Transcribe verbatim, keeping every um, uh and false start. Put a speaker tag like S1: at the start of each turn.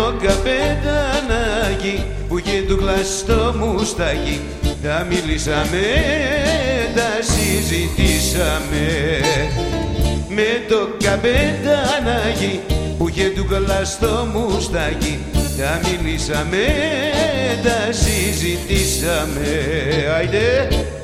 S1: το καπετανάκι που είχε του κλαστό μουστάκι. Τα μιλήσαμε, τα συζητήσαμε. Με το καπετανάκι που είχε του κλαστό μουστάκι. Τα μιλήσαμε, τα συζητήσαμε. Άιντε!